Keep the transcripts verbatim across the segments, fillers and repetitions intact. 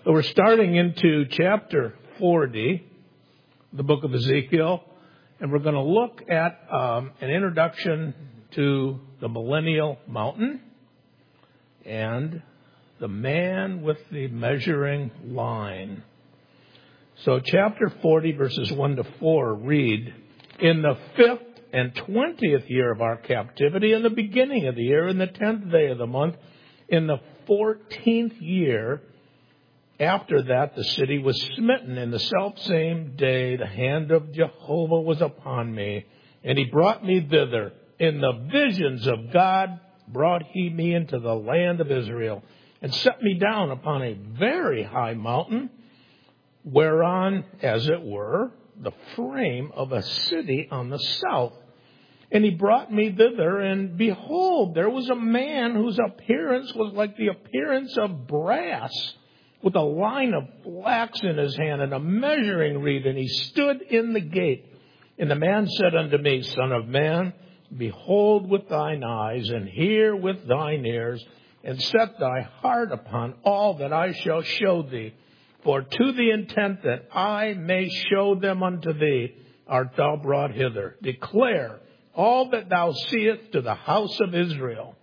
So we're starting into chapter forty, the book of Ezekiel, and we're going to look at um, an introduction to the millennial mountain and the man with the measuring line. So chapter forty, verses one to four read, "In the fifth and twentieth year of our captivity, in the beginning of the year, in the tenth day of the month, in the fourteenth year, after that the city was smitten. In the selfsame day the hand of Jehovah was upon me, and he brought me thither. In the visions of God brought he me into the land of Israel, and set me down upon a very high mountain, whereon, as it were, the frame of a city on the south. And he brought me thither, and behold, there was a man whose appearance was like the appearance of brass, with a line of flax in his hand and a measuring reed, and he stood in the gate. And the man said unto me, Son of man, behold with thine eyes, and hear with thine ears, and set thy heart upon all that I shall show thee. For to the intent that I may show them unto thee art thou brought hither. Declare all that thou seest to the house of Israel."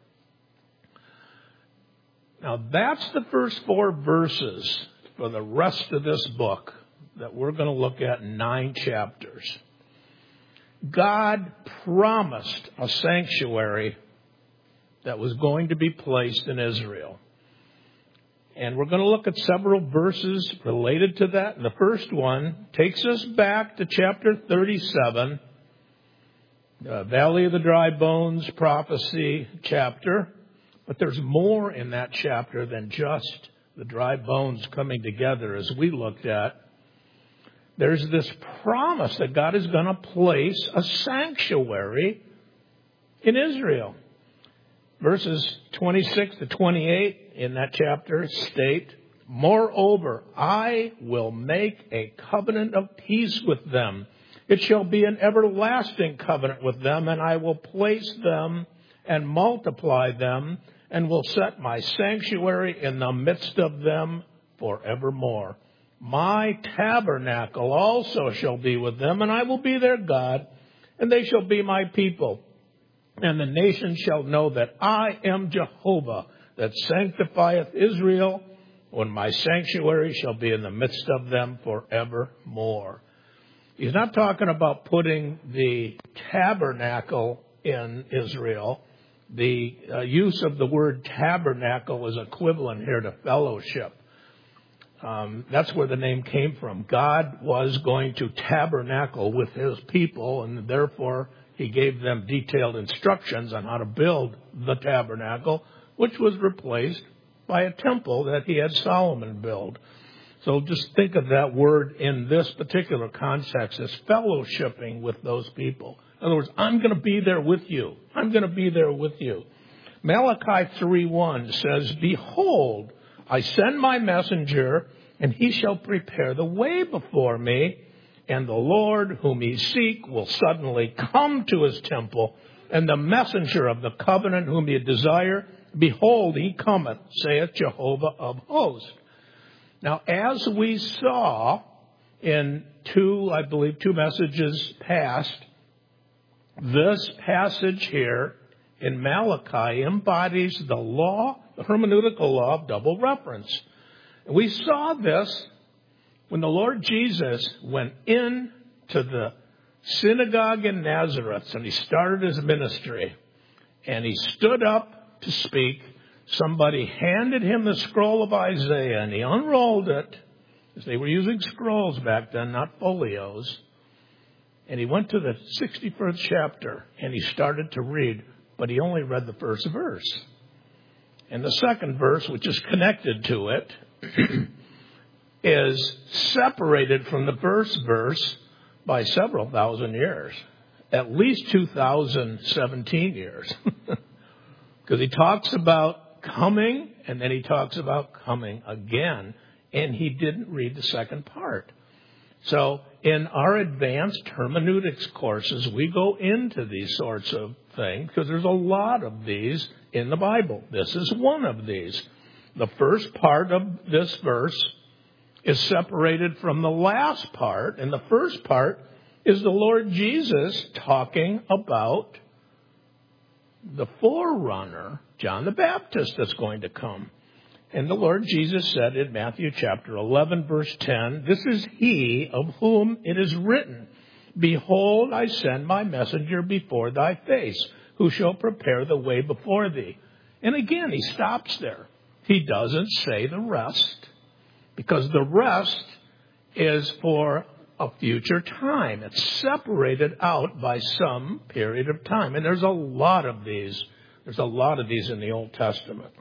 Now that's the first four verses for the rest of this book that we're going to look at in nine chapters. God promised a sanctuary that was going to be placed in Israel. And we're going to look at several verses related to that. And the first one takes us back to chapter thirty-seven, the Valley of the Dry Bones prophecy chapter. But there's more in that chapter than just the dry bones coming together, as we looked at. There's this promise that God is going to place a sanctuary in Israel. Verses twenty-six to twenty-eight in that chapter state, "Moreover, I will make a covenant of peace with them. It shall be an everlasting covenant with them, and I will place them and multiply them, and will set my sanctuary in the midst of them forevermore. My tabernacle also shall be with them, and I will be their God, and they shall be my people. And the nations shall know that I am Jehovah, that sanctifieth Israel, when my sanctuary shall be in the midst of them forevermore." He's not talking about putting the tabernacle in Israel. The uh, use of the word tabernacle is equivalent here to fellowship. Um, that's where the name came from. God was going to tabernacle with his people, and therefore he gave them detailed instructions on how to build the tabernacle, which was replaced by a temple that he had Solomon build. So just think of that word in this particular context as fellowshipping with those people. In other words, I'm going to be there with you. I'm going to be there with you. Malachi three one says, "Behold, I send my messenger, and he shall prepare the way before me. And the Lord whom ye seek will suddenly come to his temple. And the messenger of the covenant whom ye desire, behold, he cometh, saith Jehovah of hosts." Now, as we saw in two, I believe, two messages past, this passage here in Malachi embodies the law, the hermeneutical law of double reference. And we saw this when the Lord Jesus went in to the synagogue in Nazareth and he started his ministry and he stood up to speak. Somebody handed him the scroll of Isaiah and he unrolled it, because they were using scrolls back then, not folios. And he went to the sixty-first chapter and he started to read, but he only read the first verse. And the second verse, which is connected to it, is separated from the first verse by several thousand years, at least two thousand seventeen years. Because he talks about coming and then he talks about coming again, and he didn't read the second part. So in our advanced hermeneutics courses, we go into these sorts of things because there's a lot of these in the Bible. This is one of these. The first part of this verse is separated from the last part. And the first part is the Lord Jesus talking about the forerunner, John the Baptist, that's going to come. And the Lord Jesus said in Matthew chapter eleven, verse ten, "This is he of whom it is written, Behold, I send my messenger before thy face, who shall prepare the way before thee." And again, he stops there. He doesn't say the rest, because the rest is for a future time. It's separated out by some period of time. And there's a lot of these. There's a lot of these in the Old Testament.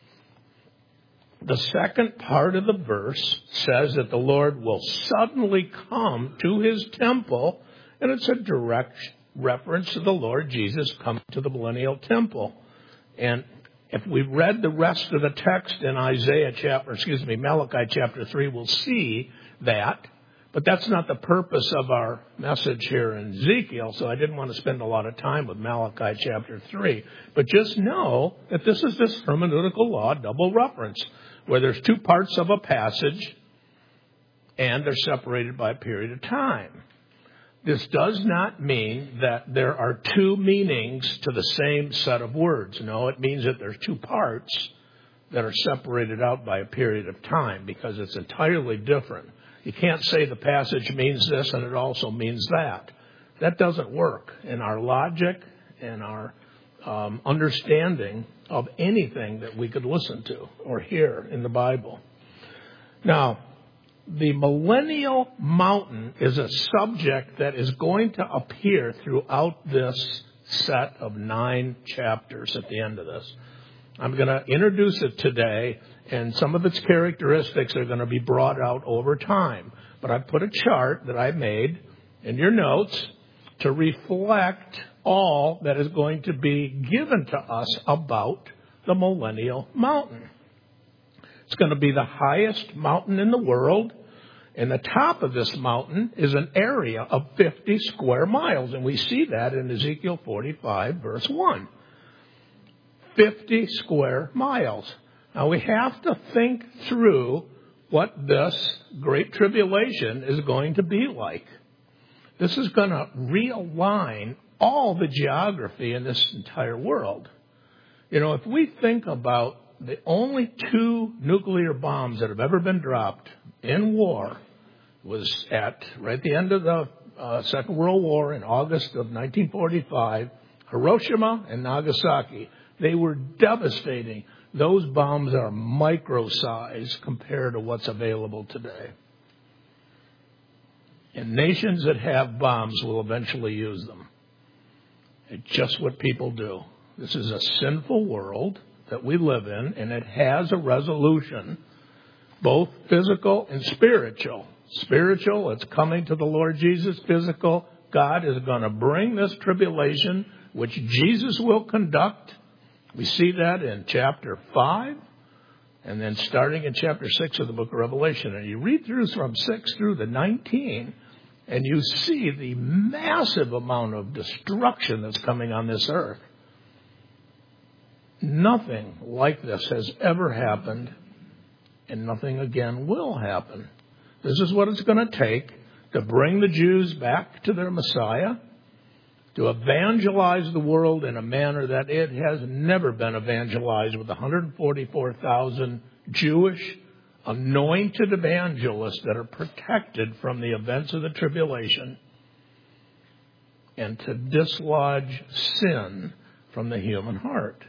The second part of the verse says that the Lord will suddenly come to his temple, and it's a direct reference to the Lord Jesus coming to the millennial temple. And if we read the rest of the text in Isaiah chapter, excuse me, Malachi chapter three, we'll see that. But that's not the purpose of our message here in Ezekiel, so I didn't want to spend a lot of time with Malachi chapter three. But just know that this is this hermeneutical law, double reference, where there's two parts of a passage and they're separated by a period of time. This does not mean that there are two meanings to the same set of words. No, it means that there's two parts that are separated out by a period of time, because it's entirely different. You can't say the passage means this and it also means that. That doesn't work in our logic and our um, understanding of anything that we could listen to or hear in the Bible. Now, the millennial mountain is a subject that is going to appear throughout this set of nine chapters at the end of this. I'm going to introduce it today, and some of its characteristics are going to be brought out over time. But I put a chart that I made in your notes to reflect all that is going to be given to us about the millennial mountain. It's going to be the highest mountain in the world. And the top of this mountain is an area of fifty square miles. And we see that in Ezekiel forty-five, verse one. fifty square miles. Now we have to think through what this great tribulation is going to be like. This is going to realign all the geography in this entire world. You know, if we think about the only two nuclear bombs that have ever been dropped in war was at right at the end of the uh, Second World War in August of nineteen forty-five, Hiroshima and Nagasaki. They were devastating. Those bombs are micro-size compared to what's available today. And nations that have bombs will eventually use them. It's just what people do. This is a sinful world that we live in, and it has a resolution, both physical and spiritual. Spiritual, it's coming to the Lord Jesus. Physical, God is going to bring this tribulation, which Jesus will conduct. We see that in chapter five, and then starting in chapter six of the book of Revelation. And you read through from six through the nineteen, and you see the massive amount of destruction that's coming on this earth. Nothing like this has ever happened, and nothing again will happen. This is what it's going to take to bring the Jews back to their Messiah, to evangelize the world in a manner that it has never been evangelized, with one hundred forty-four thousand Jewish anointed evangelists that are protected from the events of the tribulation, and to dislodge sin from the human heart.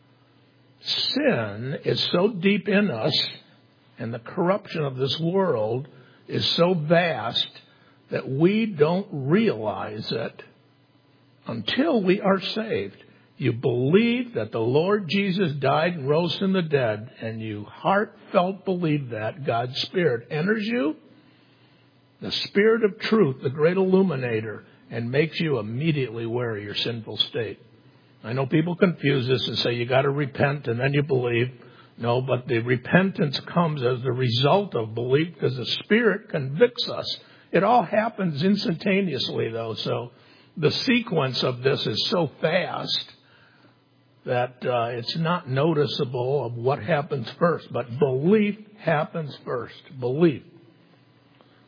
Sin is so deep in us, and the corruption of this world is so vast that we don't realize it until we are saved. You believe that the Lord Jesus died and rose from the dead, and you heartfelt believe that. God's Spirit enters you, the Spirit of truth, the great illuminator, and makes you immediately aware of your sinful state. I know people confuse this and say you got to repent and then you believe. No, but the repentance comes as the result of belief, because the Spirit convicts us. It all happens instantaneously, though, so the sequence of this is so fast that uh, it's not noticeable of what happens first. But belief happens first. Belief.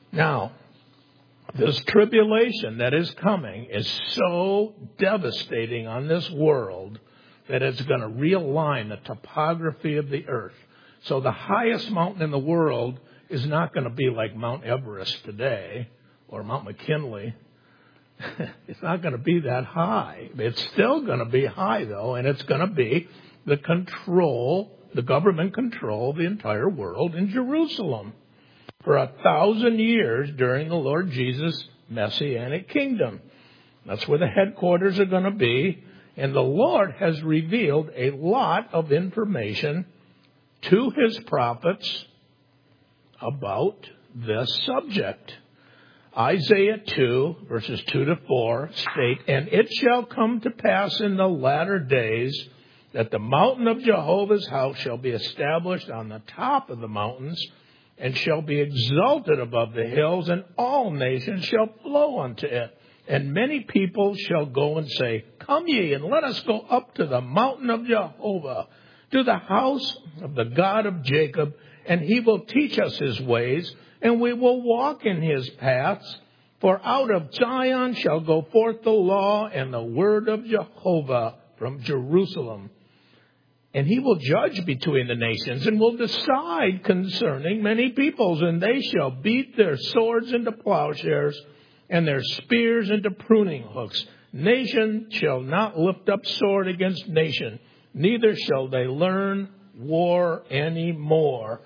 Now, this tribulation that is coming is so devastating on this world that it's going to realign the topography of the earth. So the highest mountain in the world is not going to be like Mount Everest today or Mount McKinley. It's not going to be that high. It's still going to be high, though, and it's going to be the control, the government control of the entire world in Jerusalem for a thousand years during the Lord Jesus' Messianic kingdom. That's where the headquarters are going to be. And the Lord has revealed a lot of information to his prophets about this subject. Isaiah two, verses two to four state, "And it shall come to pass in the latter days that the mountain of Jehovah's house shall be established on the top of the mountains, and shall be exalted above the hills, and all nations shall flow unto it. And many people shall go and say, Come ye, and let us go up to the mountain of Jehovah, to the house of the God of Jacob, and he will teach us his ways, and we will walk in his paths. For out of Zion shall go forth the law and the word of Jehovah from Jerusalem. And he will judge between the nations, and will decide concerning many peoples, and they shall beat their swords into plowshares, and their spears into pruning hooks. Nation shall not lift up sword against nation, neither shall they learn war any more."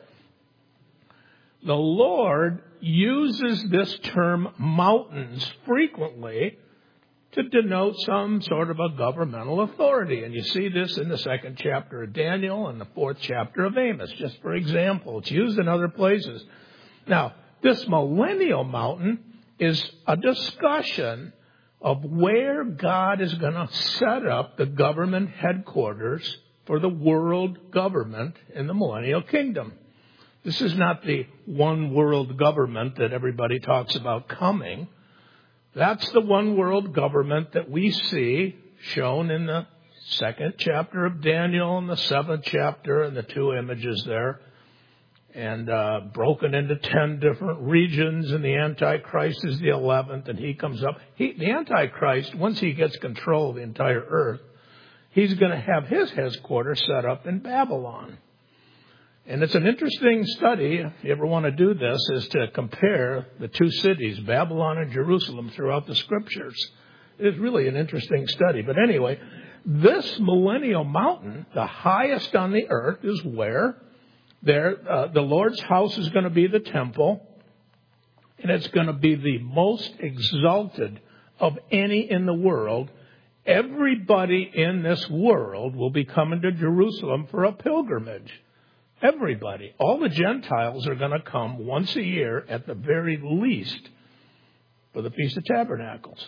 The Lord uses this term mountains frequently to denote some sort of a governmental authority. And you see this in the second chapter of Daniel and the fourth chapter of Amos, just for example. It's used in other places. Now, this millennial mountain is a discussion of where God is going to set up the government headquarters for the world government in the millennial kingdom. This is not the one world government that everybody talks about coming. That's the one world government that we see shown in the second chapter of Daniel and the seventh chapter and the two images there. And uh, broken into ten different regions, and the Antichrist is the eleventh, and he comes up. He, the Antichrist, once he gets control of the entire earth, he's going to have his headquarters set up in Babylon. And it's an interesting study, if you ever want to do this, is to compare the two cities, Babylon and Jerusalem, throughout the Scriptures. It is really an interesting study. But anyway, this millennial mountain, the highest on the earth, is where there uh, the Lord's house is going to be the temple, and it's going to be the most exalted of any in the world. Everybody in this world will be coming to Jerusalem for a pilgrimage. Everybody. All the Gentiles are going to come once a year at the very least for the Feast of Tabernacles.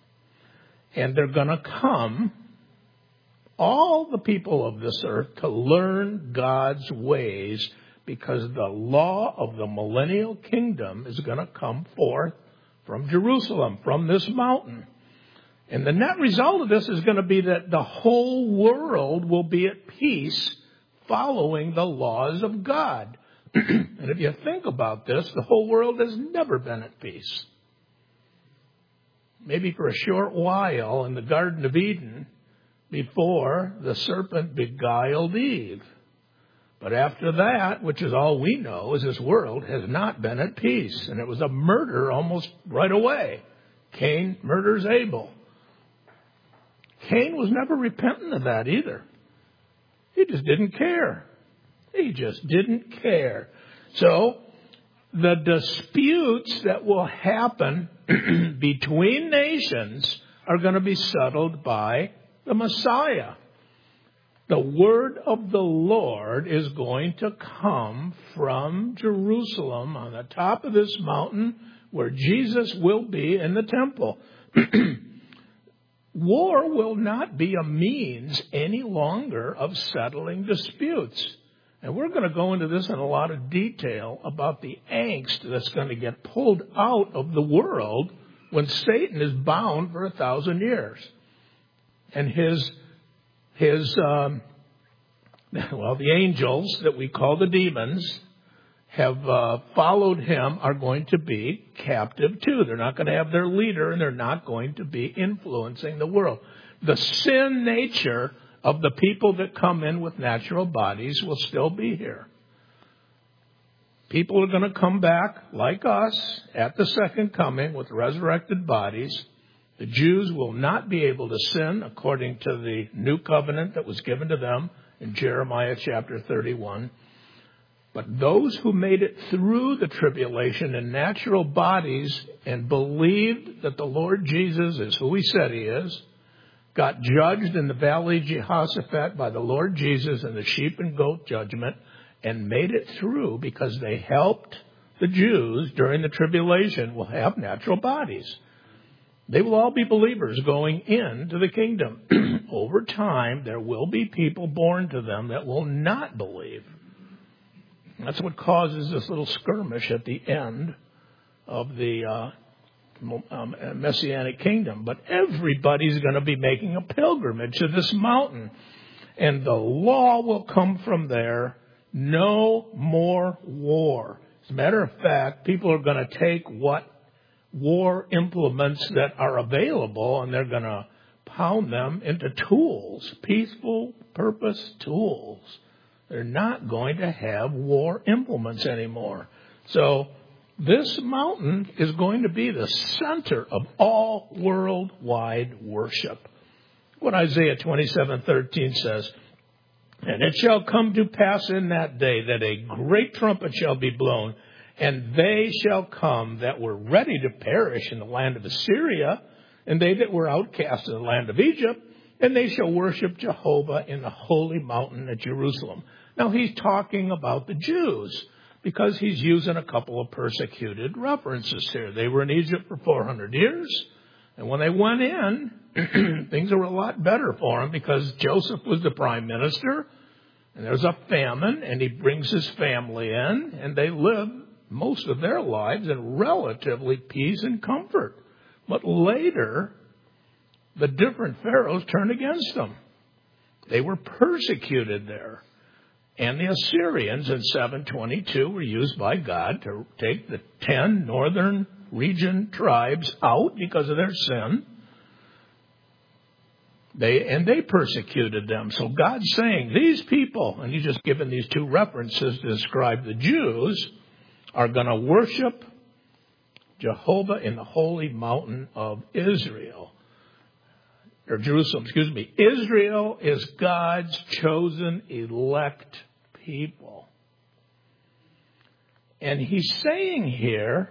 And they're going to come, all the people of this earth, to learn God's ways, because the law of the millennial kingdom is going to come forth from Jerusalem, from this mountain. And the net result of this is going to be that the whole world will be at peace following the laws of God. And if you think about this, the whole world has never been at peace. Maybe for a short while in the Garden of Eden before the serpent beguiled Eve. But after that, which is all we know, is this world has not been at peace. And it was a murder almost right away. Cain murders Abel. Cain was never repentant of that either. He just didn't care. He just didn't care. So the disputes that will happen between nations are going to be settled by the Messiah. The word of the Lord is going to come from Jerusalem on the top of this mountain where Jesus will be in the temple. War will not be a means any longer of settling disputes. And we're going to go into this in a lot of detail about the angst that's going to get pulled out of the world when Satan is bound for a thousand years. And his, his, um, well, the angels that we call the demons, have uh, followed him are going to be captive too. They're not going to have their leader, and they're not going to be influencing the world. The sin nature of the people that come in with natural bodies will still be here. People are going to come back like us at the second coming with resurrected bodies. The Jews will not be able to sin according to the new covenant that was given to them in Jeremiah chapter thirty-one. But those who made it through the tribulation in natural bodies and believed that the Lord Jesus is who he said he is, got judged in the valley of Jehoshaphat by the Lord Jesus in the sheep and goat judgment, and made it through because they helped the Jews during the tribulation, will have natural bodies. They will all be believers going into the kingdom. Over time, there will be people born to them that will not believe. That's what causes this little skirmish at the end of the uh, um, Messianic kingdom. But everybody's going to be making a pilgrimage to this mountain. And the law will come from there. No more war. As a matter of fact, people are going to take what war implements that are available, and they're going to pound them into tools, peaceful purpose tools. They're not going to have war implements anymore. So this mountain is going to be the center of all worldwide worship. What Isaiah twenty-seven thirteen says, and it shall come to pass in that day that a great trumpet shall be blown, and they shall come that were ready to perish in the land of Assyria, and they that were outcast in the land of Egypt, and they shall worship Jehovah in the holy mountain at Jerusalem. Now he's talking about the Jews, because he's using a couple of persecuted references here. They were in Egypt for four hundred years, and when they went in, things were a lot better for them because Joseph was the prime minister, and there's a famine, and he brings his family in, and they live most of their lives in relatively peace and comfort. But later, the different pharaohs turned against them. They were persecuted there. And the Assyrians in seven twenty-two were used by God to take the ten northern region tribes out because of their sin. They and they persecuted them. So God's saying these people, and he's just given these two references to describe the Jews, are going to worship Jehovah in the holy mountain of Israel. Or Jerusalem, excuse me. Israel is God's chosen elect people. And he's saying here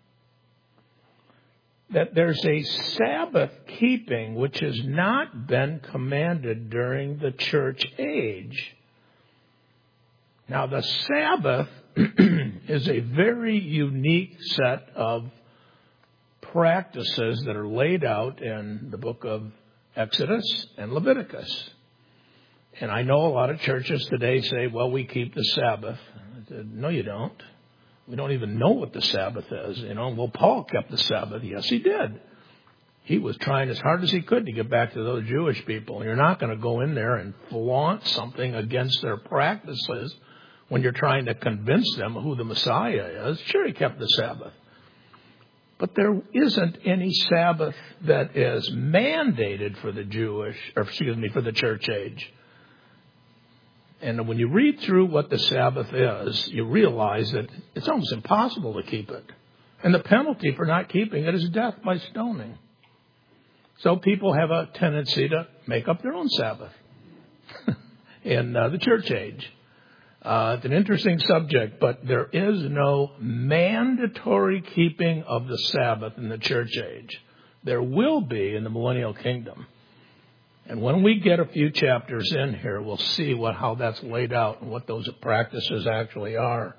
that there's a Sabbath keeping which has not been commanded during the church age. Now, the Sabbath is a very unique set of practices that are laid out in the book of Exodus and Leviticus. And I know a lot of churches today say, well, we keep the Sabbath. I said, no, you don't. We don't even know what the Sabbath is. You know, well, Paul kept the Sabbath. Yes, he did. He was trying as hard as he could to get back to those Jewish people. You're not going to go in there and flaunt something against their practices when you're trying to convince them who the Messiah is. Sure, he kept the Sabbath. But there isn't any Sabbath that is mandated for the Jewish, or excuse me, for the church age. And when you read through what the Sabbath is, you realize that it's almost impossible to keep it. And the penalty for not keeping it is death by stoning. So people have a tendency to make up their own Sabbath in uh, the church age. Uh, it's an interesting subject, but there is no mandatory keeping of the Sabbath in the church age. There will be in the millennial kingdom. And when we get a few chapters in here, we'll see what how that's laid out and what those practices actually are.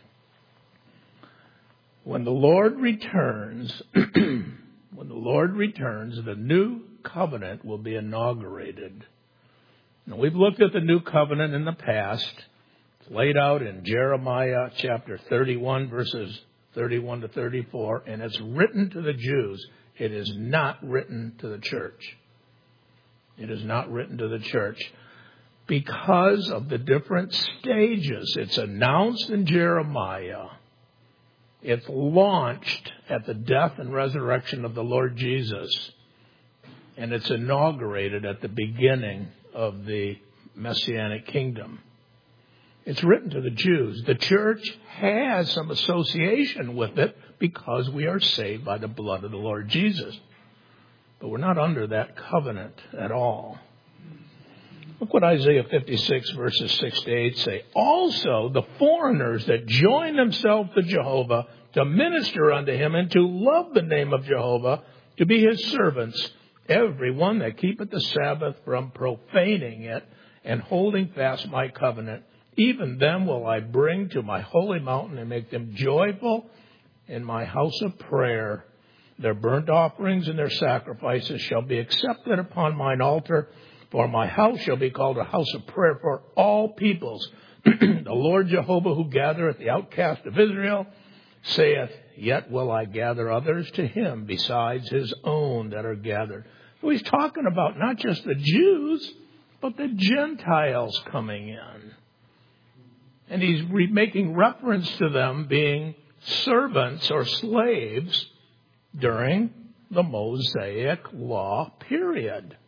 When the Lord returns, when the Lord returns, the new covenant will be inaugurated. Now, we've looked at the new covenant in the past. It's laid out in Jeremiah chapter thirty-one, verses thirty-one to thirty-four, and it's written to the Jews. It is not written to the church. It is not written to the church. because of the different stages. It's announced in Jeremiah. It's launched at the death and resurrection of the Lord Jesus. And it's inaugurated at the beginning of the Messianic kingdom. It's written to the Jews. The church has some association with it because we are saved by the blood of the Lord Jesus. But we're not under that covenant at all. Look what Isaiah fifty-six verses six to eight say. Also, the foreigners that join themselves to Jehovah to minister unto him and to love the name of Jehovah, to be his servants, every one that keepeth the Sabbath from profaning it and holding fast my covenant, even them will I bring to my holy mountain and make them joyful in my house of prayer. Their burnt offerings and their sacrifices shall be accepted upon mine altar. For my house shall be called a house of prayer for all peoples. The Lord Jehovah, who gathereth the outcast of Israel, saith, yet will I gather others to him besides his own that are gathered. So he's talking about not just the Jews, but the Gentiles coming in. And he's re- making reference to them being servants or slaves during the Mosaic Law period.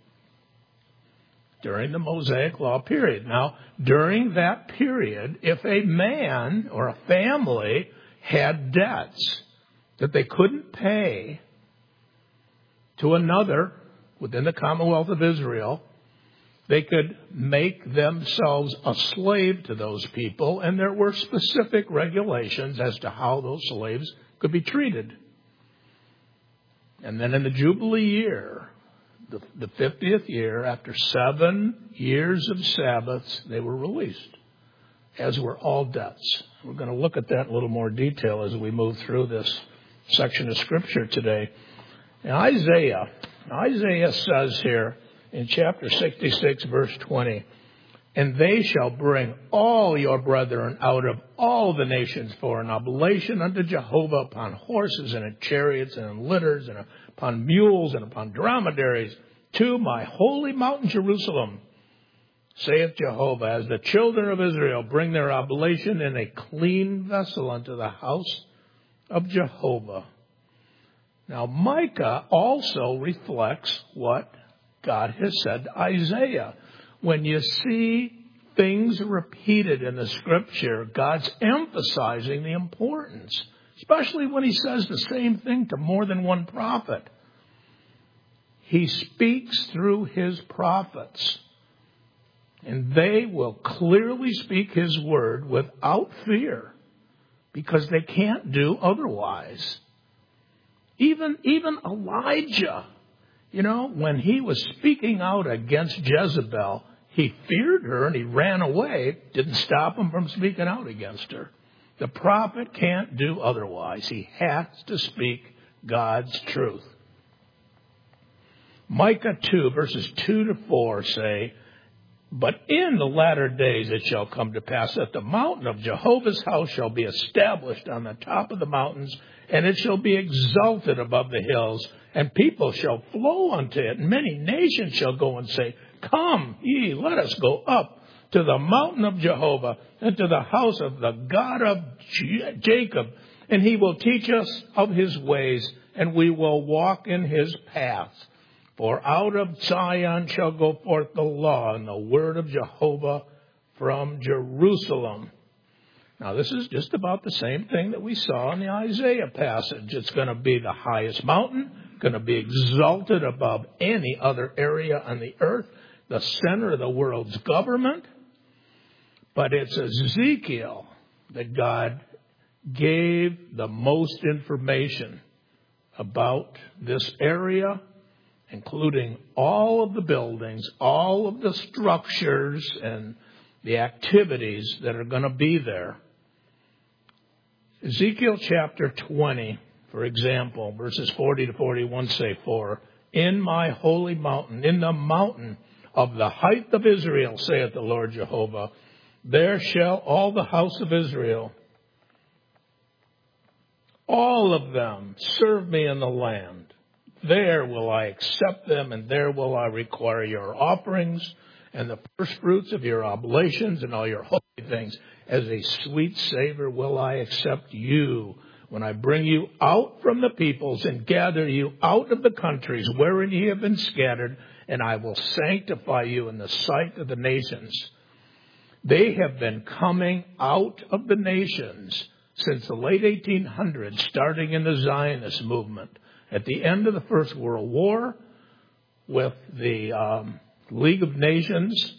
During the Mosaic Law period. Now, during that period, if a man or a family had debts that they couldn't pay to another within the Commonwealth of Israel, they could make themselves a slave to those people, and there were specific regulations as to how those slaves could be treated. And then in the Jubilee year, the, the fiftieth year, after seven years of Sabbaths, they were released, as were all debts. We're going to look at that in a little more detail as we move through this section of Scripture today. In Isaiah, Isaiah says here in chapter sixty-six, verse twenty, and they shall bring all your brethren out of all the nations for an oblation unto Jehovah upon horses and in chariots and in litters and upon mules and upon dromedaries to my holy mountain Jerusalem, saith Jehovah, as the children of Israel bring their oblation in a clean vessel unto the house of Jehovah. Now Micah also reflects what God has said to Isaiah. When you see things repeated in the Scripture, God's emphasizing the importance, especially when he says the same thing to more than one prophet. He speaks through his prophets, and they will clearly speak his word without fear because they can't do otherwise. Even, even Elijah, you know, when he was speaking out against Jezebel, he feared her and he ran away. Didn't stop him from speaking out against her. The prophet can't do otherwise. He has to speak God's truth. Micah two, verses two to four say, but in the latter days it shall come to pass that the mountain of Jehovah's house shall be established on the top of the mountains, and it shall be exalted above the hills, and people shall flow unto it, and many nations shall go and say, come ye, let us go up to the mountain of Jehovah, and to the house of the God of Jacob, and he will teach us of his ways, and we will walk in his paths. For out of Zion shall go forth the law and the word of Jehovah from Jerusalem. Now, this is just about the same thing that we saw in the Isaiah passage. It's going to be the highest mountain, going to be exalted above any other area on the earth, the center of the world's government. But it's Ezekiel that God gave the most information about this area, including all of the buildings, all of the structures, and the activities that are going to be there. Ezekiel chapter twenty, for example, verses forty to forty-one say, for in my holy mountain, in the mountain of the height of Israel, saith the Lord Jehovah, there shall all the house of Israel, all of them, serve me in the land. There will I accept them, and there will I require your offerings and the first fruits of your oblations and all your holy things. As a sweet savor will I accept you when I bring you out from the peoples and gather you out of the countries wherein ye have been scattered, and I will sanctify you in the sight of the nations. They have been coming out of the nations since the late eighteen hundreds, starting in the Zionist movement. At the end of the First World War, with the um, League of Nations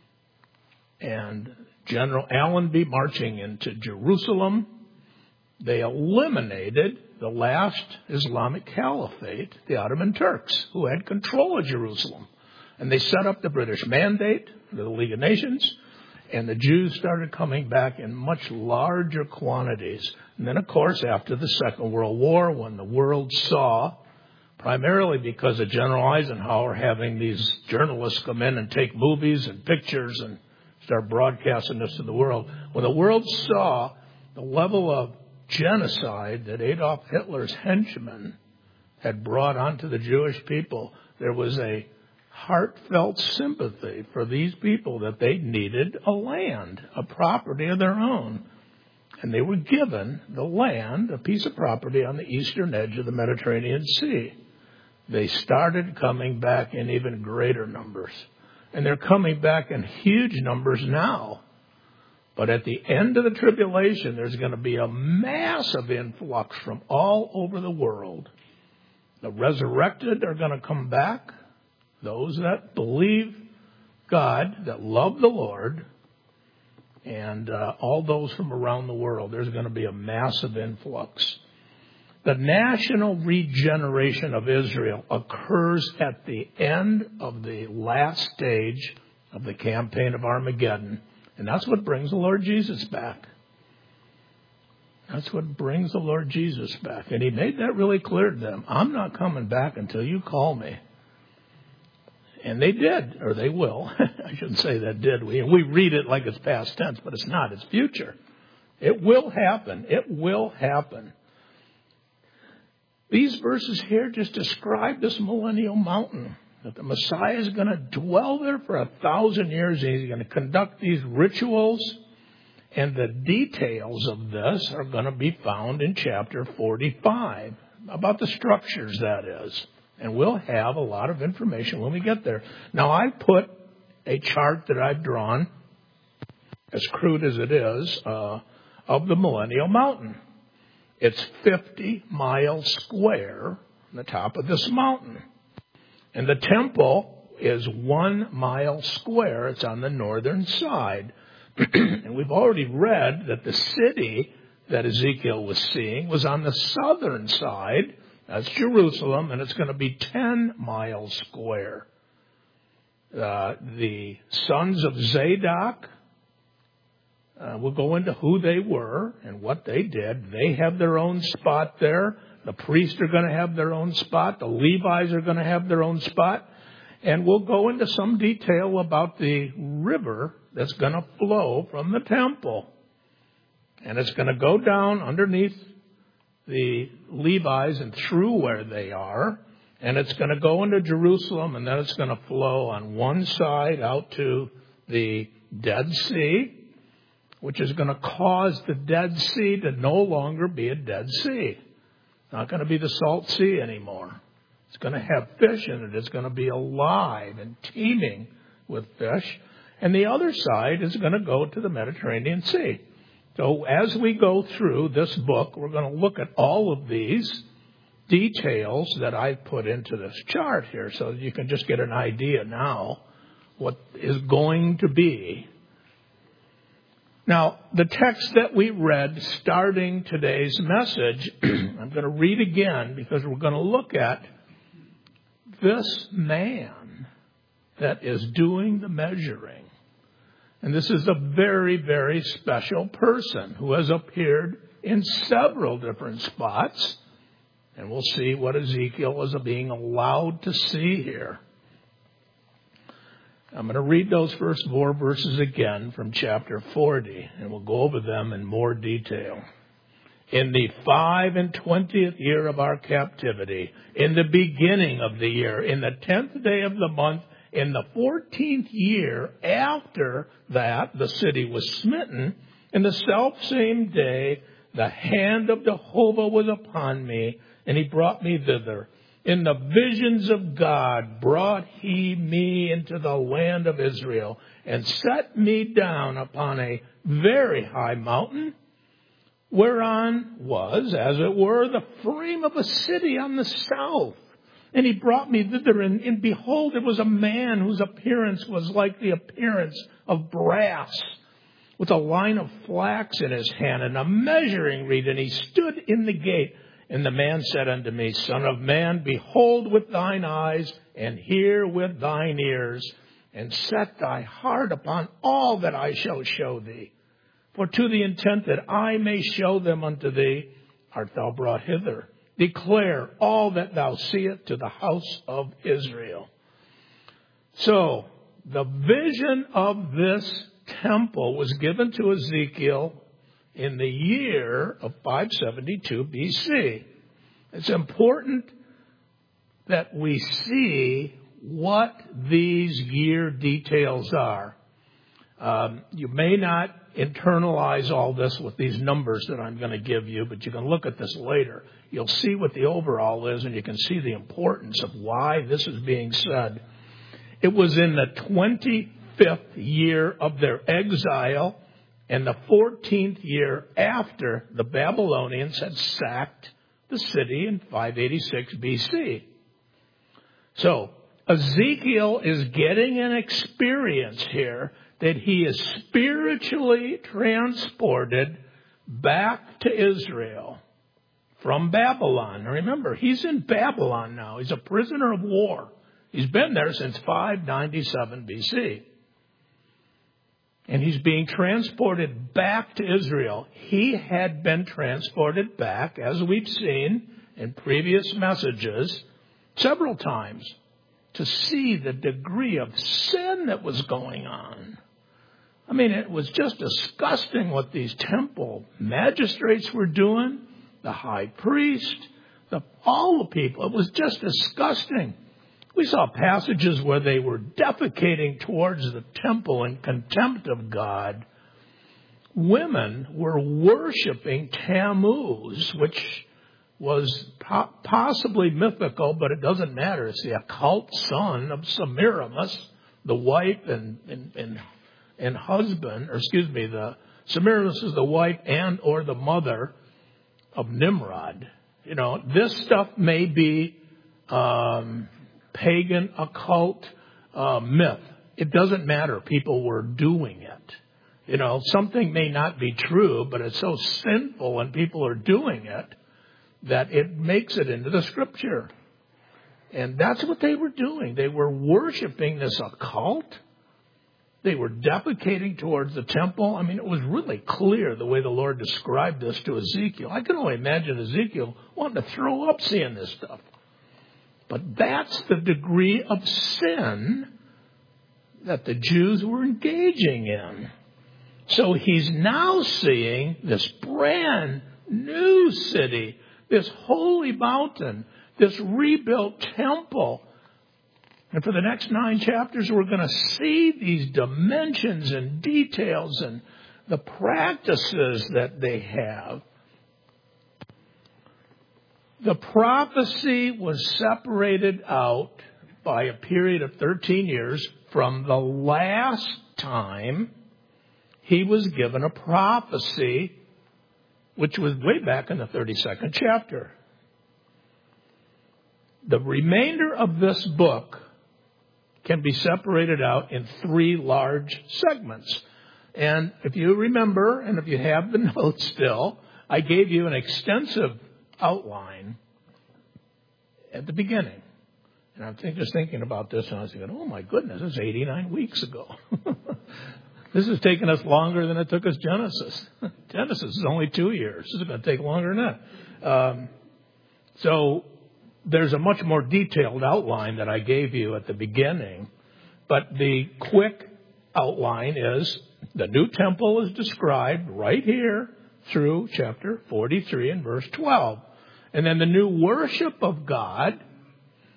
and General Allenby marching into Jerusalem, they eliminated the last Islamic caliphate, the Ottoman Turks, who had control of Jerusalem. And they set up the British Mandate, the League of Nations, and the Jews started coming back in much larger quantities. And then, of course, after the Second World War, when the world saw, primarily because of General Eisenhower having these journalists come in and take movies and pictures and start broadcasting this to the world, when the world saw the level of genocide that Adolf Hitler's henchmen had brought onto the Jewish people, there was a heartfelt sympathy for these people that they needed a land, a property of their own. And they were given the land, a piece of property on the eastern edge of the Mediterranean Sea. They started coming back in even greater numbers. And they're coming back in huge numbers now. But at the end of the tribulation, there's going to be a massive influx from all over the world. The resurrected are going to come back. Those that believe God, that love the Lord, and uh, all those from around the world, there's going to be a massive influx. The national regeneration of Israel occurs at the end of the last stage of the campaign of Armageddon. And that's what brings the Lord Jesus back. That's what brings the Lord Jesus back. And he made that really clear to them. I'm not coming back until you call me. And they did, or they will. I shouldn't say that, did we? And we read it like it's past tense, but it's not. It's future. It will happen. It will happen. These verses here just describe this millennial mountain, that the Messiah is going to dwell there for a thousand years. And he's going to conduct these rituals. And the details of this are going to be found in chapter forty-five, about the structures, that is. And we'll have a lot of information when we get there. Now, I put a chart that I've drawn, as crude as it is, uh, of the Millennial Mountain. It's fifty miles square on the top of this mountain. And the temple is one mile square. It's on the northern side. And we've already read that the city that Ezekiel was seeing was on the southern side. That's Jerusalem, and it's going to be ten miles square. Uh, the sons of Zadok, uh, we'll go into who they were and what they did. They have their own spot there. The priests are going to have their own spot. The Levites are going to have their own spot. And we'll go into some detail about the river that's going to flow from the temple. And it's going to go down underneath the Levites and through where they are. And it's going to go into Jerusalem, and then it's going to flow on one side out to the Dead Sea, which is going to cause the Dead Sea to no longer be a Dead Sea. It's not going to be the Salt Sea anymore. It's going to have fish in it. It's going to be alive and teeming with fish. And the other side is going to go to the Mediterranean Sea. So as we go through this book, we're going to look at all of these details that I've put into this chart here, so that you can just get an idea now what is going to be. Now, the text that we read starting today's message, I'm going to read again because we're going to look at this man that is doing the measuring. And this is a very, very special person who has appeared in several different spots. And we'll see what Ezekiel is being allowed to see here. I'm going to read those first four verses again from chapter forty, and we'll go over them in more detail. In the five and twentieth year of our captivity, in the beginning of the year, in the tenth day of the month, In the fourteenth year after that, the city was smitten. In the selfsame day, the hand of Jehovah was upon me, and he brought me thither. In the visions of God brought he me into the land of Israel, and set me down upon a very high mountain, whereon was, as it were, the frame of a city on the south. And he brought me thither, and, and behold, it was a man whose appearance was like the appearance of brass, with a line of flax in his hand, and a measuring reed, and he stood in the gate. And the man said unto me, Son of man, behold with thine eyes, and hear with thine ears, and set thy heart upon all that I shall show thee. For to the intent that I may show them unto thee, art thou brought hither. Declare all that thou seest to the house of Israel. So, the vision of this temple was given to Ezekiel in the year of five seventy-two B C. It's important that we see what these year details are. Um, you may not internalize all this with these numbers that I'm going to give you, but you can look at this later. You'll see what the overall is, and you can see the importance of why this is being said. It was in the twenty-fifth year of their exile, and the fourteenth year after the Babylonians had sacked the city in five eighty-six B C. So, Ezekiel is getting an experience here that he is spiritually transported back to Israel from Babylon. Now remember, he's in Babylon now. He's a prisoner of war. He's been there since five ninety-seven B C. And he's being transported back to Israel. He had been transported back, as we've seen in previous messages, several times to see the degree of sin that was going on. I mean, it was just disgusting what these temple magistrates were doing, the high priest, the, all the people. It was just disgusting. We saw passages where they were defecating towards the temple in contempt of God. Women were worshiping Tammuz, which was po- possibly mythical, but it doesn't matter. It's the occult son of Semiramis, the wife and, and, and, and husband, or excuse me, the Semiramis is the wife and or the mother of Nimrod. You know, this stuff may be um, pagan, occult uh, myth. It doesn't matter. People were doing it. You know, something may not be true, but it's so sinful and people are doing it that it makes it into the scripture. And that's what they were doing. They were worshiping this occult. They were defecating towards the temple. I mean, it was really clear the way the Lord described this to Ezekiel. I can only imagine Ezekiel wanting to throw up seeing this stuff. But that's the degree of sin that the Jews were engaging in. So he's now seeing this brand new city, this holy mountain, this rebuilt temple. And for the next nine chapters, we're going to see these dimensions and details and the practices that they have. The prophecy was separated out by a period of thirteen years from the last time he was given a prophecy, which was way back in the thirty-second chapter. The remainder of this book can be separated out in three large segments. And if you remember, and if you have the notes still, I gave you an extensive outline at the beginning. And I'm think, just thinking about this, and I was thinking, oh my goodness, it's eighty-nine weeks ago. This has taken us longer than it took us Genesis. Genesis is only two years. This is going to take longer than that. Um, so there's a much more detailed outline that I gave you at the beginning. But the quick outline is the new temple is described right here through chapter forty-three and verse twelve. And then the new worship of God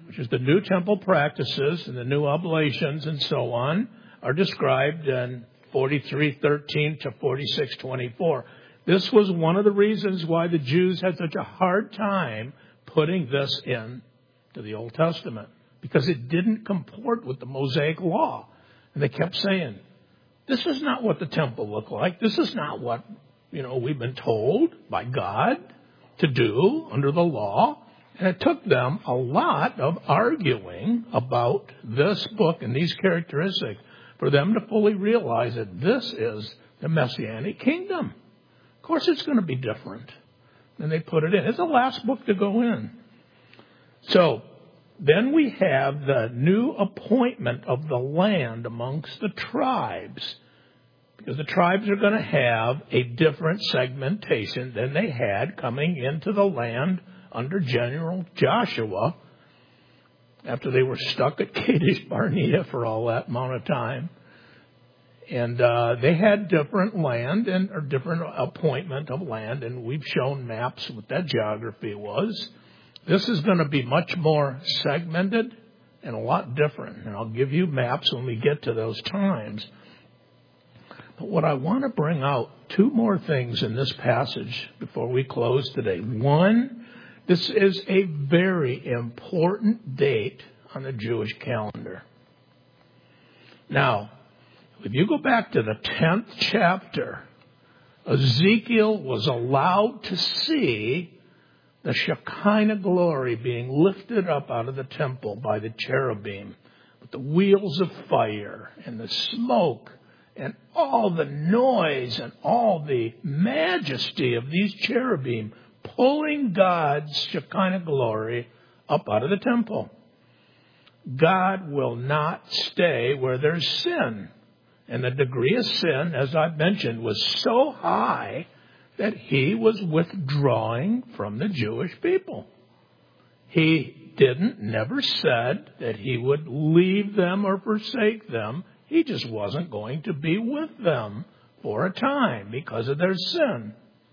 which is the new temple practices and the new oblations and so on, are described in forty-three thirteen to forty-six twenty-four. This was one of the reasons why the Jews had such a hard time putting this in to the Old Testament, because it didn't comport with the Mosaic law. And they kept saying, this is not what the temple looked like. This is not what, you know, we've been told by God to do under the law. And it took them a lot of arguing about this book and these characteristics for them to fully realize that this is the Messianic kingdom. Of course, it's going to be different. And they put it in. It's the last book to go in. So then we have the new appointment of the land amongst the tribes, because the tribes are going to have a different segmentation than they had coming into the land under General Joshua after they were stuck at Kadesh Barnea for all that amount of time. And uh, they had different land and or different appointment of land, and we've shown maps what that geography was. This is going to be much more segmented and a lot different. And I'll give you maps when we get to those times. But what I want to bring out, two more things in this passage before we close today. One, this is a very important date on the Jewish calendar. Now, if you go back to the tenth chapter, Ezekiel was allowed to see the Shekinah glory being lifted up out of the temple by the cherubim, with the wheels of fire and the smoke and all the noise and all the majesty of these cherubim pulling God's Shekinah glory up out of the temple. God will not stay where there's sin. And the degree of sin, as I mentioned, was so high that he was withdrawing from the Jewish people. He didn't, never said that he would leave them or forsake them. He just wasn't going to be with them for a time because of their sin.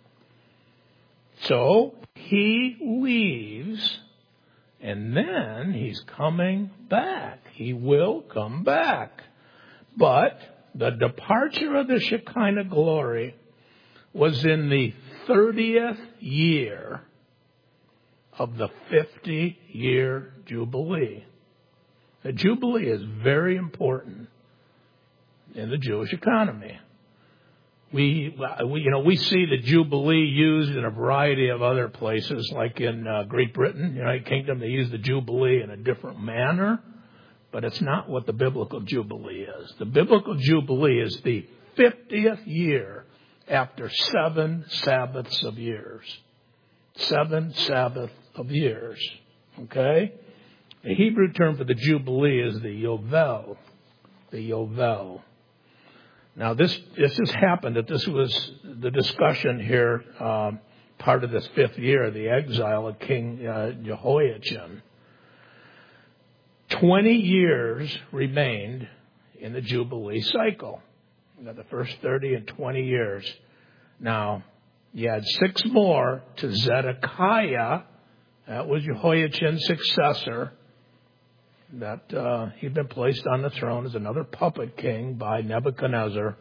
So he leaves, and then he's coming back. He will come back. But the departure of the Shekinah glory was in the thirtieth year of the fifty-year Jubilee. The Jubilee is very important in the Jewish economy. We, we, you know, we see the Jubilee used in a variety of other places, like in uh, Great Britain, United Kingdom. They use the Jubilee in a different manner, but it's not what the biblical Jubilee is. The biblical Jubilee is the fiftieth year after seven Sabbaths of years. Seven Sabbaths of years. Okay? The Hebrew term for the Jubilee is the Yovel. The Yovel. Now, this this has happened, that this was the discussion here, um, part of this fifth year, the exile of King uh, Jehoiachin. Twenty years remained in the Jubilee cycle. You know, the first thirty and twenty years. Now, you had six more to Zedekiah. That was Jehoiachin's successor. That uh, he'd been placed on the throne as another puppet king by Nebuchadnezzar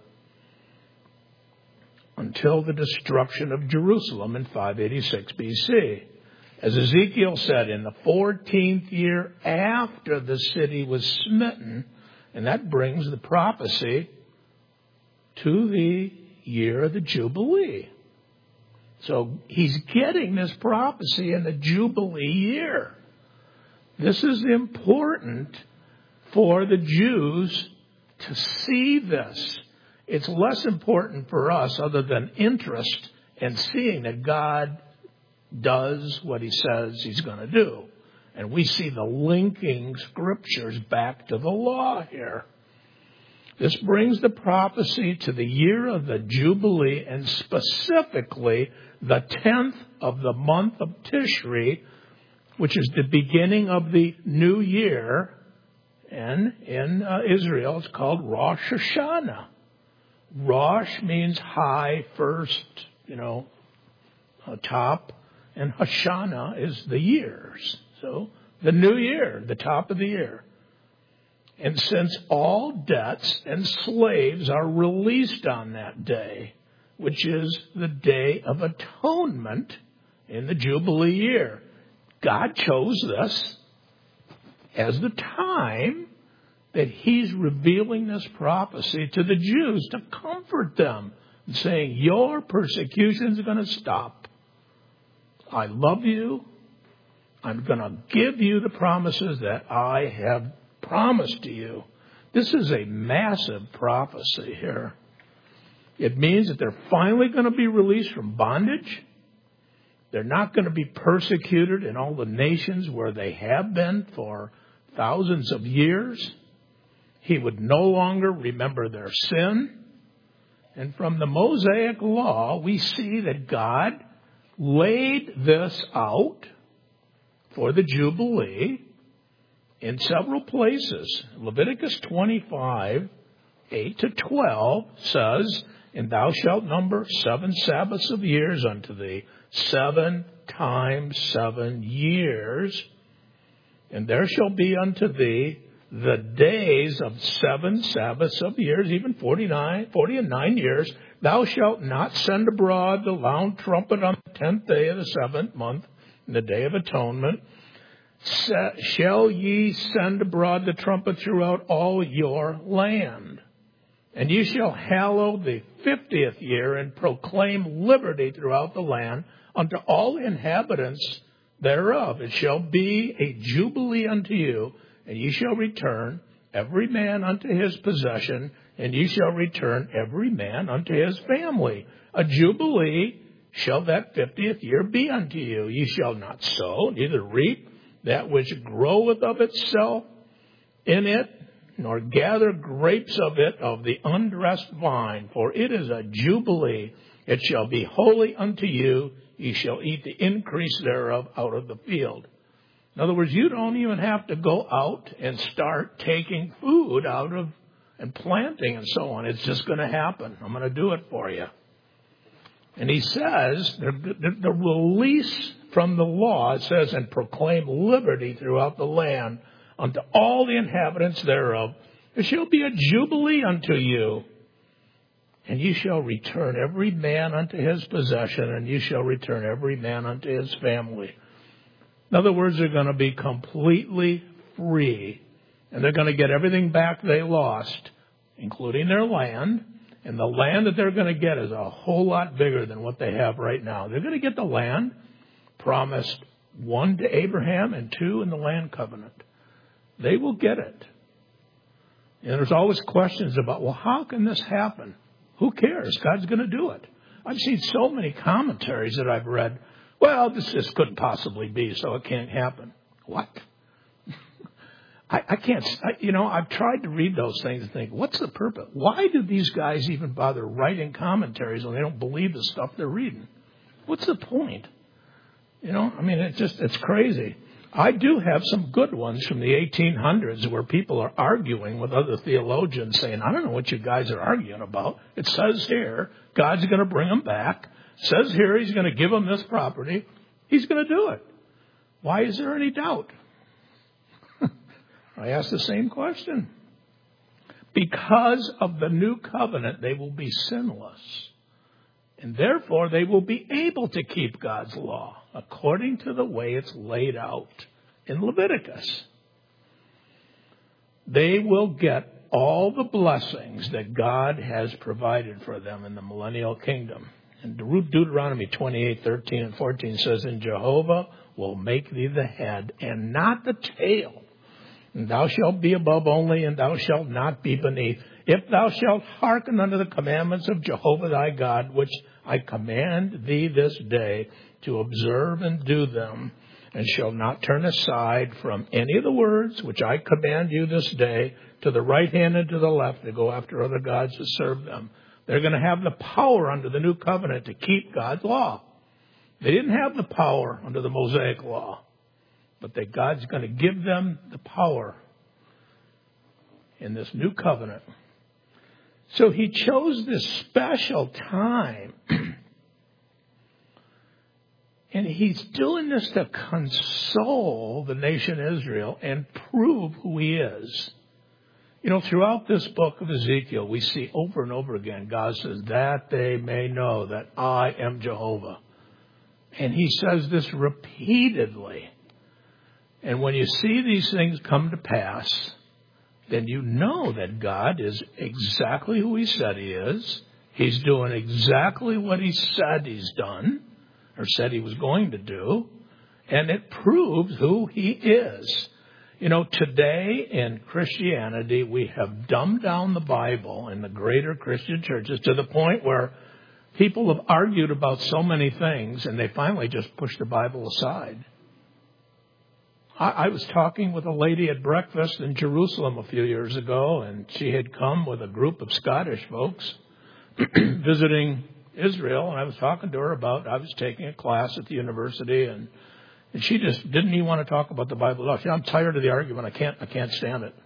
until the destruction of Jerusalem in five eighty-six B C. As Ezekiel said, in the fourteenth year after the city was smitten, and that brings the prophecy to the year of the Jubilee. So he's getting this prophecy in the Jubilee year. This is important for the Jews to see this. It's less important for us other than interest in seeing that God does what he says he's going to do. And we see the linking scriptures back to the law here. This brings the prophecy to the year of the Jubilee, and specifically the tenth of the month of Tishri, which is the beginning of the new year. And in uh, Israel, it's called Rosh Hashanah. Rosh means high, first, you know, uh, top. And Hashanah is the years. So the new year, the top of the year. And since all debts and slaves are released on that day, which is the Day of Atonement in the Jubilee year, God chose this as the time that he's revealing this prophecy to the Jews to comfort them, saying, your persecution is going to stop. I love you. I'm going to give you the promises that I have promised to you. This is a massive prophecy here. It means that they're finally going to be released from bondage. They're not going to be persecuted in all the nations where they have been for thousands of years. He would no longer remember their sin. And from the Mosaic law, we see that God laid this out for the Jubilee in several places. Leviticus twenty-five, eight to twelve says, and thou shalt number seven Sabbaths of years unto thee, seven times seven years. And there shall be unto thee the days of seven Sabbaths of years, even forty-nine, forty and nine years. Thou shalt not send abroad the loud trumpet on the tenth day of the seventh month, in the day of atonement. Shall ye send abroad the trumpet throughout all your land? And ye shall hallow the fiftieth year and proclaim liberty throughout the land unto all inhabitants thereof. It shall be a jubilee unto you, and ye shall return every man unto his possession, and ye shall return every man unto his family. A jubilee shall that fiftieth year be unto you. Ye shall not sow, neither reap that which groweth of itself in it, nor gather grapes of it of the undressed vine, for it is a jubilee. It shall be holy unto you. Ye shall eat the increase thereof out of the field. In other words, you don't even have to go out and start taking food out of and planting and so on. It's just going to happen. I'm going to do it for you. And he says, the, the, the release from the law, it says, and proclaim liberty throughout the land unto all the inhabitants thereof. There shall be a jubilee unto you. And ye shall return every man unto his possession, and ye shall return every man unto his family. In other words, they're going to be completely free. And they're going to get everything back they lost, including their land. And the land that they're going to get is a whole lot bigger than what they have right now. They're going to get the land promised, one to Abraham and two in the land covenant. They will get it. And there's always questions about, well, how can this happen? Who cares? God's going to do it. I've seen so many commentaries that I've read. Well, this just couldn't possibly be, so it can't happen. What? I, I can't, I, you know, I've tried to read those things and think, what's the purpose? Why do these guys even bother writing commentaries when they don't believe the stuff they're reading? What's the point? You know, I mean, it's just, it's crazy. I do have some good ones from the eighteen hundreds where people are arguing with other theologians saying, I don't know what you guys are arguing about. It says here, God's going to bring them back. It says here he's going to give them this property. He's going to do it. Why is there any doubt? I ask the same question. Because of the new covenant, they will be sinless. And therefore, they will be able to keep God's law according to the way it's laid out in Leviticus. They will get all the blessings that God has provided for them in the millennial kingdom. And Deuteronomy twenty-eight, thirteen and fourteen says, and Jehovah will make thee the head and not the tail. And thou shalt be above only, and thou shalt not be beneath. If thou shalt hearken unto the commandments of Jehovah thy God, which I command thee this day, to observe and do them, and shall not turn aside from any of the words which I command you this day, to the right hand and to the left, to go after other gods to serve them. They're going to have the power under the new covenant to keep God's law. They didn't have the power under the Mosaic law. But that God's going to give them the power in this new covenant. So he chose this special time. And he's doing this to console the nation Israel and prove who he is. You know, throughout this book of Ezekiel, we see over and over again, God says, that they may know that I am Jehovah. And he says this repeatedly. And when you see these things come to pass, then you know that God is exactly who he said he is. He's doing exactly what he said he's done, or said he was going to do. And it proves who he is. You know, today in Christianity, we have dumbed down the Bible in the greater Christian churches to the point where people have argued about so many things and they finally just push the Bible aside. I, I was talking with a lady at breakfast in Jerusalem a few years ago, and she had come with a group of Scottish folks visiting Israel, and I was talking to her about, I was taking a class at the university, and And she just didn't even want to talk about the Bible at all. She said, I'm tired of the argument. I can't, I can't stand it.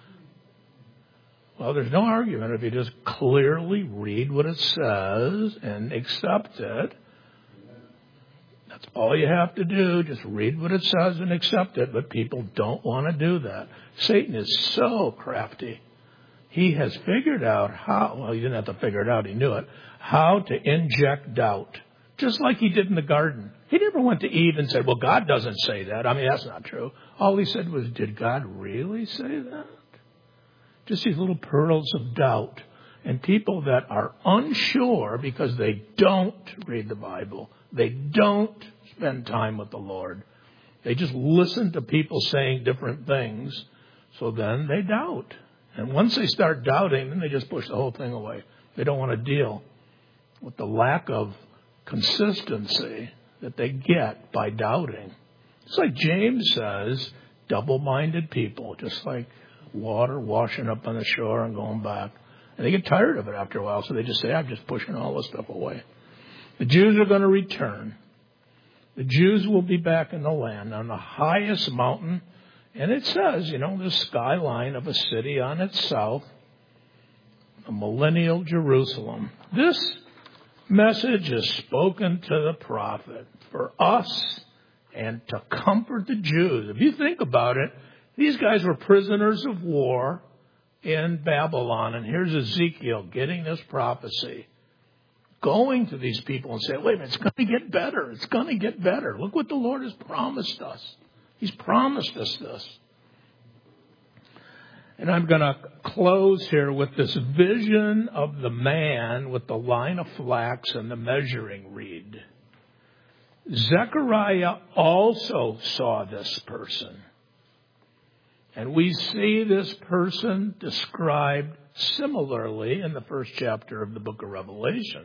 Well, there's no argument if you just clearly read what it says and accept it. That's all you have to do. Just read what it says and accept it. But people don't want to do that. Satan is so crafty. He has figured out how, well, he didn't have to figure it out. He knew it, how to inject doubt. Just like he did in the garden. He never went to Eve and said, well, God doesn't say that. I mean, that's not true. All he said was, did God really say that? Just these little pearls of doubt. And people that are unsure because they don't read the Bible. They don't spend time with the Lord. They just listen to people saying different things. So then they doubt. And once they start doubting, then they just push the whole thing away. They don't want to deal with the lack of consistency that they get by doubting. It's like James says, double-minded people, just like water washing up on the shore and going back. And they get tired of it after a while, so they just say, I'm just pushing all this stuff away. The Jews are going to return. The Jews will be back in the land on the highest mountain. And it says, you know, the skyline of a city on its south, the millennial Jerusalem. This message is spoken to the prophet for us and to comfort the Jews. If you think about it, these guys were prisoners of war in Babylon. And here's Ezekiel getting this prophecy, going to these people and saying, wait a minute, it's going to get better. It's going to get better. Look what the Lord has promised us. He's promised us this. And I'm going to close here with this vision of the man with the line of flax and the measuring reed. Zechariah also saw this person. And we see this person described similarly in the first chapter of the book of Revelation.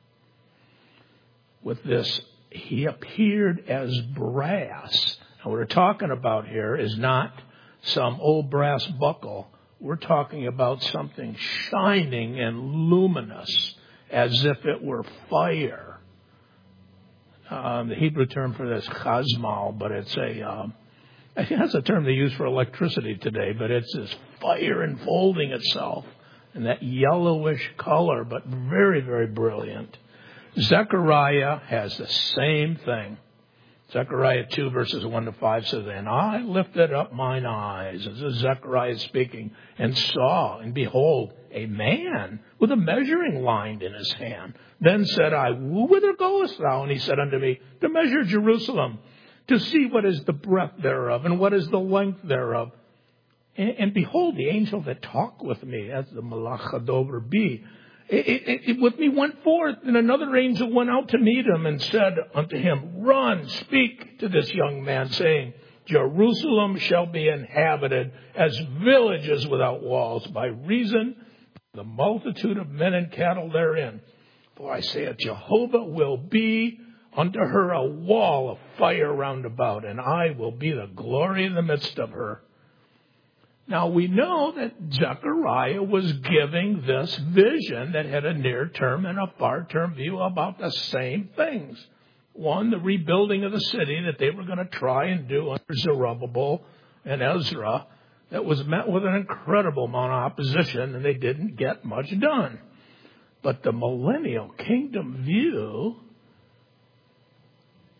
With this, he appeared as brass. Now, what we're talking about here is not some old brass buckle. We're talking about something shining and luminous as if it were fire. Um, the Hebrew term for this, chazmal, but it's a, um, I think that's a term they use for electricity today, but it's this fire enfolding itself in that yellowish color, but very, very brilliant. Zechariah has the same thing. Zechariah two, verses one to five says, and I lifted up mine eyes, this is Zechariah speaking, and saw, and behold, a man with a measuring line in his hand. Then said I, whither goest thou? And he said unto me, to measure Jerusalem, to see what is the breadth thereof, and what is the length thereof. And, and behold, the angel that talked with me, as the Malach Hadover be, It, it, it with me went forth, and another angel went out to meet him and said unto him, run, speak to this young man, saying, Jerusalem shall be inhabited as villages without walls, by reason of the multitude of men and cattle therein. For I say, Jehovah will be unto her a wall of fire round about, and I will be the glory in the midst of her. Now, we know that Zechariah was giving this vision that had a near-term and a far-term view about the same things. One, the rebuilding of the city that they were going to try and do under Zerubbabel and Ezra, that was met with an incredible amount of opposition, and they didn't get much done. But the millennial kingdom view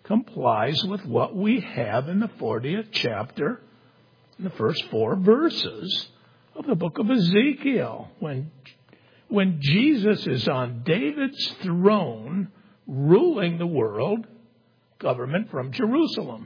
complies with what we have in the fortieth chapter, in the first four verses of the book of Ezekiel. When, when Jesus is on David's throne, ruling the world, government from Jerusalem.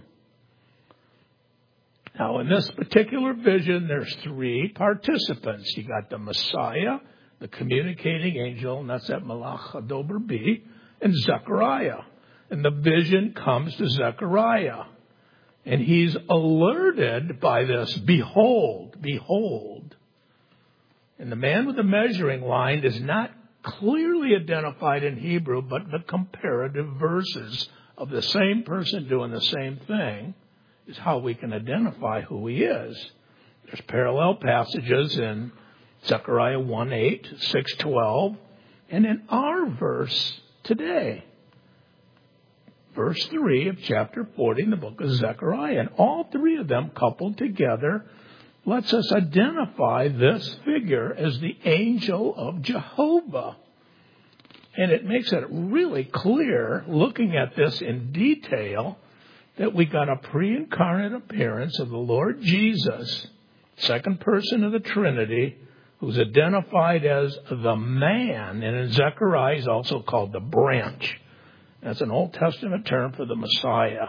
Now, in this particular vision, there's three participants. You got the Messiah, the communicating angel, and that's that Malach Hadober B, and Zechariah. And the vision comes to Zechariah. And he's alerted by this, behold, behold. And the man with the measuring line is not clearly identified in Hebrew, but the comparative verses of the same person doing the same thing is how we can identify who he is. There's parallel passages in Zechariah one eight, six twelve, and in our verse today, verse three of chapter forty in the book of Zechariah. And all three of them coupled together lets us identify this figure as the angel of Jehovah. And it makes it really clear, looking at this in detail, that we got a pre-incarnate appearance of the Lord Jesus, second person of the Trinity, who's identified as the man, and in Zechariah he's also called the branch. That's an Old Testament term for the Messiah.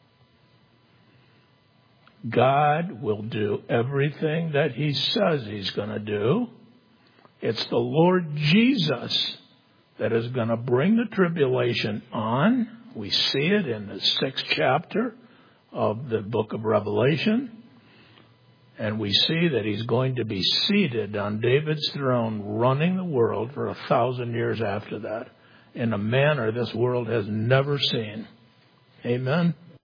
God will do everything that he says he's going to do. It's the Lord Jesus that is going to bring the tribulation on. We see it in the sixth chapter of the book of Revelation. And we see that he's going to be seated on David's throne, running the world for a thousand years after that, in a manner this world has never seen. Amen.